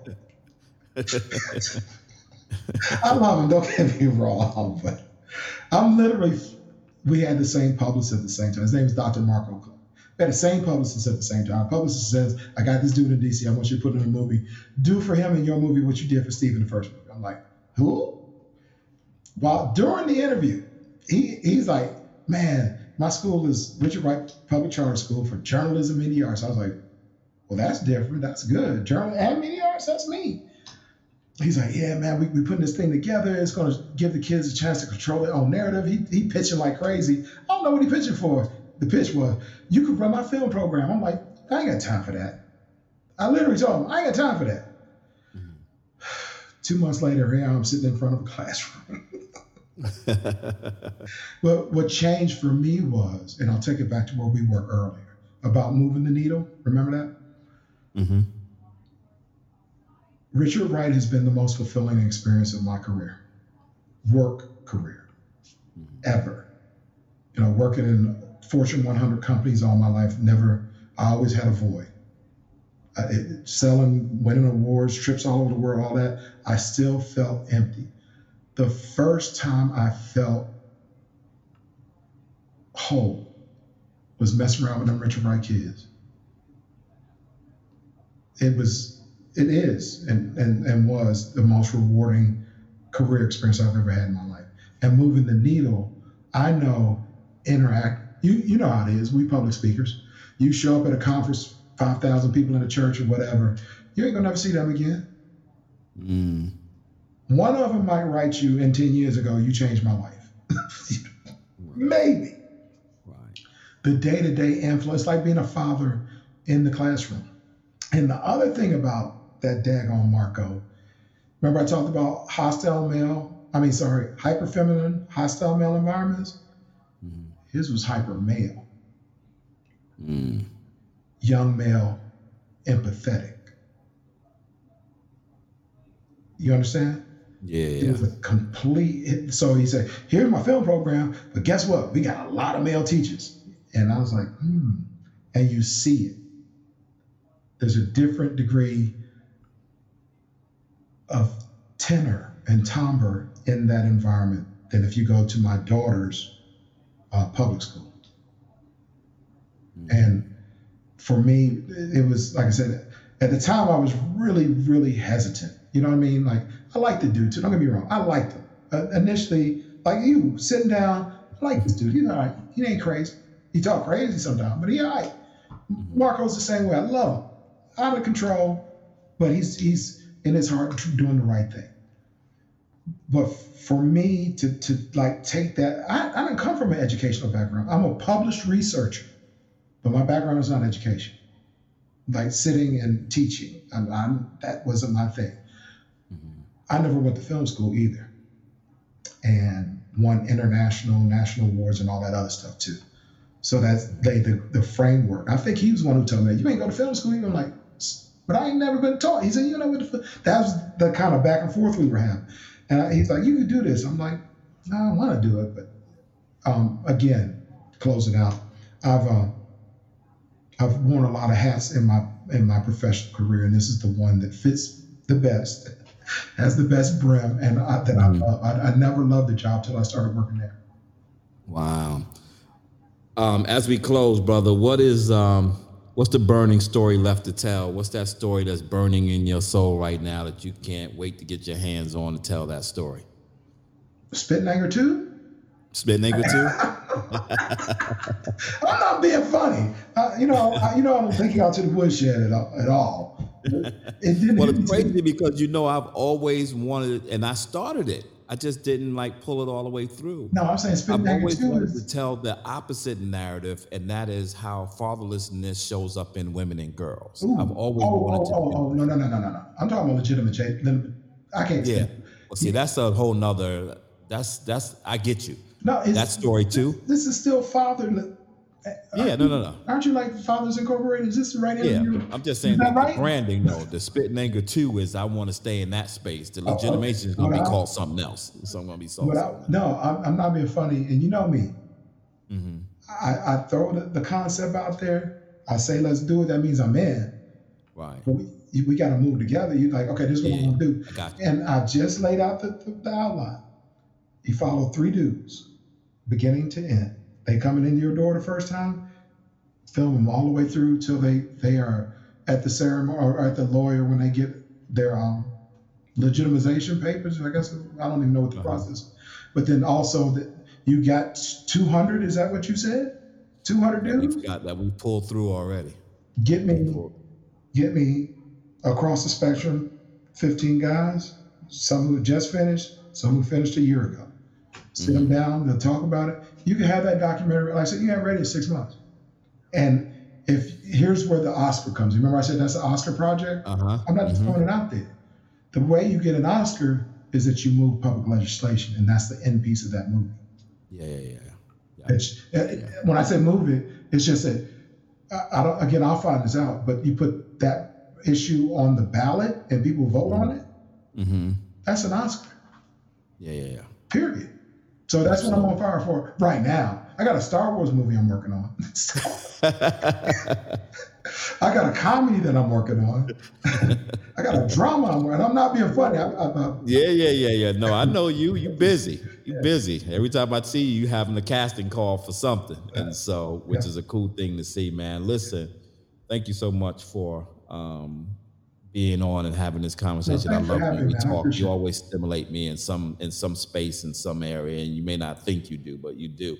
I love him, don't get me wrong, but I'm literally, we had the same publicist at the same time. His name is Doctor Marco. We had the same publicist at the same time. Publicist says, I got this dude in D C, I want you to put in a movie. Do for him in your movie what you did for Steve in the first movie. I'm like, who? While during the interview, he he's like, man, my school is Richard Wright Public Charter School for Journalism and Media Arts. I was like, well, that's different. That's good. Journal and media arts, that's me. He's like, yeah, man, we we putting this thing together. It's going to give the kids a chance to control their own narrative. He he pitching like crazy. I don't know what he pitching for. The pitch was, you could run my film program. I'm like, I ain't got time for that. I literally told him, I ain't got time for that. Mm-hmm. Two months later, here I'm sitting in front of a classroom. But what changed for me was, and I'll take it back to where we were earlier, about moving the needle. Remember that? Mm-hmm. Richard Wright has been the most fulfilling experience of my career, work career, mm-hmm. ever. You know, working in Fortune one hundred companies all my life, never I always had a void. Uh, it, selling, winning awards, trips all over the world, all that, I still felt empty. The first time I felt whole was messing around with them Richard Wright kids. It was, it is, and, and, and was the most rewarding career experience I've ever had in my life. And moving the needle, I know, interact, you, you know how it is, we public speakers. You show up at a conference, five thousand people in a church or whatever, you ain't gonna never see them again. Mm. One of them might write you in ten years ago, you changed my life. Maybe. Right. The day-to-day influence, like being a father in the classroom. And the other thing about that daggone Marco, remember I talked about hostile male, I mean, sorry, hyper feminine, hostile male environments? Mm. His was hyper male. Mm. Young male, empathetic. You understand? Yeah. It was a complete, so he said, here's my film program, but guess what? We got a lot of male teachers. And I was like, hmm. And you see it. There's a different degree of tenor and timbre in that environment than if you go to my daughter's uh, public school. Mm-hmm. And for me, it was, like I said, at the time I was really, really hesitant. You know what I mean? Like, I like the dude too, don't get me wrong. I liked him. Uh, initially, like you, sitting down, I like this dude. He's all right. He ain't crazy. He talk crazy sometimes, but he all right. Marco's the same way. I love him. Out of control, but he's he's in his heart doing the right thing. But for me to to like take that, I, I didn't come from an educational background. I'm a published researcher, but my background is not education. Like sitting and teaching, I'm, I'm, that wasn't my thing. Mm-hmm. I never went to film school either, and won international, national awards and all that other stuff too. So that's laid the, the framework. I think he was the one who told me, you ain't go to film school. I'm like, but I ain't never been taught. He said, you know what? That was the kind of back and forth we were having. And I, he's like, you can do this. I'm like, no, I don't want to do it. But um, again, closing out, I've uh, I've worn a lot of hats in my in my professional career, and this is the one that fits the best, has the best brim, and I, that mm-hmm. I love. I, I never loved the job till I started working there. Wow. Um, as we close, brother, what is um, what's the burning story left to tell? What's that story that's burning in your soul right now that you can't wait to get your hands on to tell that story? Spit and Anger two? Spit and Anger two? I'm not being funny. Uh, you know, I, you know, I don't think you out to the woodshed at all. At all. It didn't well, it's crazy because, you know, I've always wanted, and I started it. I just didn't like pull it all the way through. No, I'm saying Spit and Anger two. I've always wanted is... to tell the opposite narrative, and that is how fatherlessness shows up in women and girls. Ooh. I've always oh, wanted oh, to. Oh, oh, no, no, no, no, no, no. I'm talking about legitimate. I can't. Yeah. Well, see, that's a whole nother. That's that's. I get you. No, it's, that story too. This is still father. Yeah, no, no, no. Aren't you like Fathers Incorporated? Is this the right interview? Yeah, I'm just saying that, that right? The branding, though. The Spit and Anger two is I want to stay in that space. The legitimation is going to be I, called something else. It's going to be something. I, no, I'm, I'm not being funny, and you know me. Mm-hmm. I, I throw the, the concept out there. I say, let's do it. That means I'm in. Right. But we, we got to move together. You're like, okay, this is what yeah, I'm going to do. I got you. And I just laid out the, the, the outline. You follow three dudes, beginning to end. They coming into your door the first time, film them all the way through till they, they are at the ceremony or at the lawyer when they get their um, legitimization papers. I guess I don't even know what the uh-huh. process is. But then also that you got two hundred. Is that what you said? two hundred dudes? We've got that. We pulled through already. Get me, get me across the spectrum, fifteen guys, some who just finished, some who finished a year ago. Sit mm-hmm. them down, they'll talk about it. You can have that documentary, like I said, you have it ready in six months. And if here's where the Oscar comes. Remember I said that's the Oscar project? Uh-huh. I'm not just mm-hmm. throwing it out there. The way you get an Oscar is that you move public legislation, and that's the end piece of that movie. Yeah, yeah, yeah. yeah. It's, yeah. When I say move it, it's just that, I, I don't, again, I'll find this out, but you put that issue on the ballot and people vote mm-hmm. on it, mm-hmm. that's an Oscar. Yeah, yeah, yeah. Period. So that's Absolutely. What I'm on fire for right now. I got a Star Wars movie I'm working on. I got a comedy that I'm working on. I got a drama I'm working on. I'm not being funny. I, I, I, yeah, yeah, yeah, yeah. No, I know you. You busy. You yeah. busy. Every time I see you, you having a casting call for something, and so which yeah. is a cool thing to see, man. Listen, thank you so much for um, being on and having this conversation. No, I love when we talk. You always stimulate me in some in some space in some area, and you may not think you do, but you do.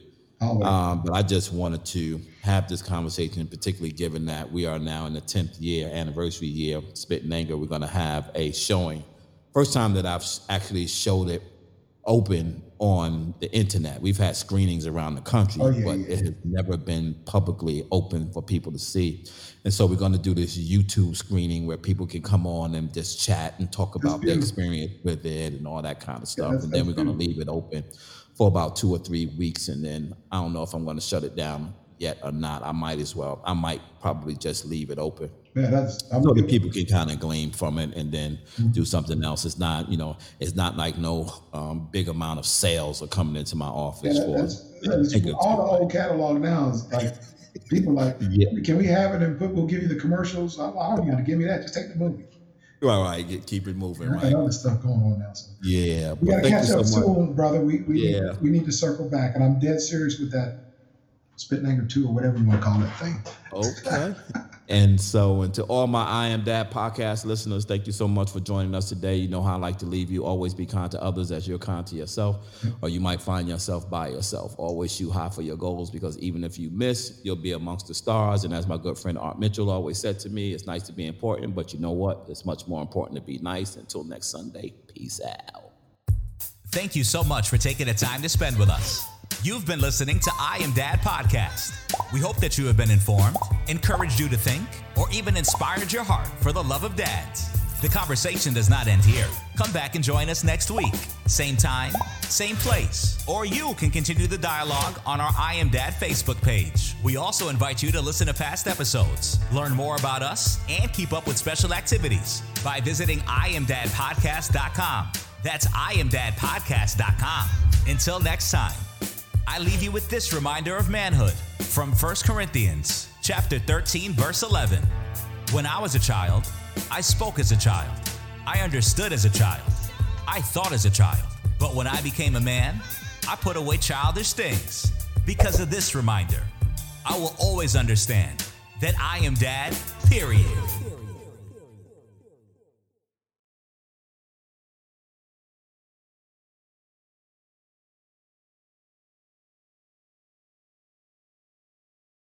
Um, but I just wanted to have this conversation, particularly given that we are now in the tenth year anniversary year of Spit and Anger. We're going to have a showing. First time that I've actually showed it open on the internet. We've had screenings around the country, oh, yeah, but yeah. it has never been publicly open for people to see. And so we're going to do this YouTube screening where people can come on and just chat and talk about their experience with it and all that kind of stuff. Yeah, and then we're going to leave it open for about two or three weeks. And then I don't know if I'm going to shut it down yet or not. I might as well. I might probably just leave it open. Yeah, that's I'm so that people can kind of glean from it and then mm-hmm. do something else. It's not, you know, it's not like no um, big amount of sales are coming into my office yeah, for that's, that's, all the old catalog now is like people like, yeah. can we have it and put, we'll give you the commercials. I, I don't want to give me that. Just take the movie. Right, right. Get, keep it moving, right? Got other stuff going on now. So. Yeah, we got to catch up so soon, brother. We we yeah. need, we need to circle back, and I'm dead serious with that Spit and Anger two or whatever you want to call that thing. Okay. And so, and to all my I Am Dad podcast listeners, thank you so much for joining us today. You know how I like to leave you. Always be kind to others as you're kind to yourself, or you might find yourself by yourself. Always shoot high for your goals, because even if you miss, you'll be amongst the stars. And as my good friend Art Mitchell always said to me, it's nice to be important, but you know what? It's much more important to be nice. Until next Sunday, peace out. Thank you so much for taking the time to spend with us. You've been listening to I Am Dad Podcast. We hope that you have been informed, encouraged you to think, or even inspired your heart for the love of dads. The conversation does not end here. Come back and join us next week. Same time, same place. Or you can continue the dialogue on our I Am Dad Facebook page. We also invite you to listen to past episodes, learn more about us, and keep up with special activities by visiting I am dad podcast dot com. That's I am dad podcast dot com. Until next time, I leave you with this reminder of manhood from First Corinthians chapter thirteen, verse eleven. When I was a child, I spoke as a child. I understood as a child. I thought as a child. But when I became a man, I put away childish things. Because of this reminder, I will always understand that I am dad, period.